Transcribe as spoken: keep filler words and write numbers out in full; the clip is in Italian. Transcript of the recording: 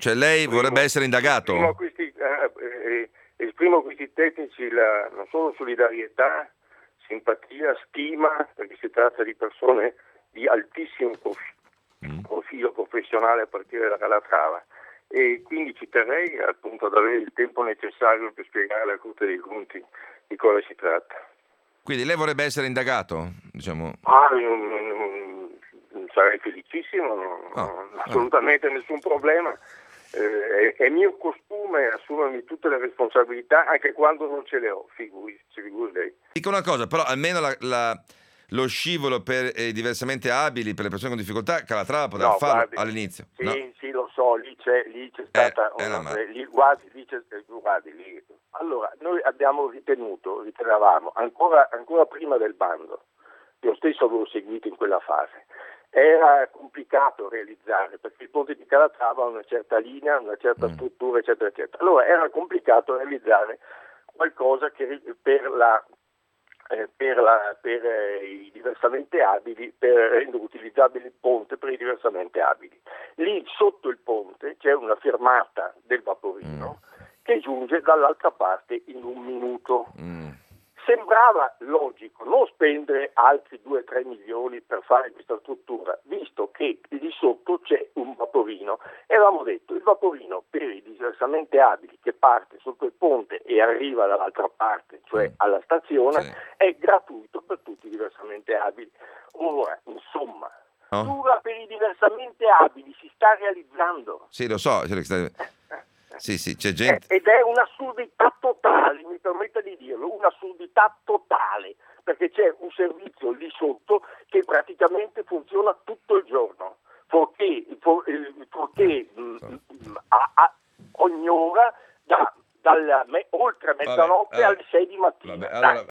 Cioè lei esprimo, vorrebbe essere indagato? Esprimo questi, eh, eh, esprimo questi tecnici la, non solo solidarietà, simpatia, stima, perché si tratta di persone di altissimo profilo, Mm. profilo professionale a partire da Calatrava, e quindi ci terrei appunto ad avere il tempo necessario per spiegare alla Corte dei Conti di cosa si tratta. Quindi lei vorrebbe essere indagato, diciamo? Ah, non, non- non sarei felicissimo, non- Oh, non- assolutamente nessun problema. Eh, è, è mio costume assumermi tutte le responsabilità anche quando non ce le ho, figuri, figuri lei. Dico una cosa, però almeno la, la- lo scivolo per i diversamente abili, per le persone con difficoltà, Calatrava poteva No, farlo guardi, all'inizio, sì, no? sì, lo so, lì c'è, lì c'è Eh, stata eh, no, una, ma- eh, lì, guardi, lì c'è, eh, guardi, lì. Allora, noi abbiamo ritenuto, ritenevamo, ancora, ancora prima del bando, io stesso avevo seguito in quella fase, era complicato realizzare, perché il ponte di Calatrava ha una certa linea, una certa Mm. struttura, eccetera, eccetera. Allora era complicato realizzare qualcosa che per la Eh, per, la, per eh, i diversamente abili, per rendere utilizzabile il ponte per i diversamente abili. Lì sotto il ponte c'è una fermata del vaporino Mm. che giunge dall'altra parte in un minuto. Mm. Sembrava logico non spendere altri due tre milioni per fare questa struttura, visto che lì sotto c'è un vaporino. E avevamo detto, il vaporino per i diversamente abili che parte sotto il ponte e arriva dall'altra parte, cioè Mm. alla stazione, Sì. è gratuito per tutti i diversamente abili. Ora, insomma, No? struttura per i diversamente abili si sta realizzando. Sì, lo so. c'è- sta- Sì, sì, c'è Eh, gente... ed è un'assurdità totale, mi permetta di dirlo, un'assurdità totale, perché c'è un servizio lì sotto che praticamente funziona tutto il giorno, fuorché, for, eh, fuorché mh, mh, a, a ogni ora, da, dalla me, oltre mezzanotte Vabbè, alle sei di mattina. vabbè, allora- Dai.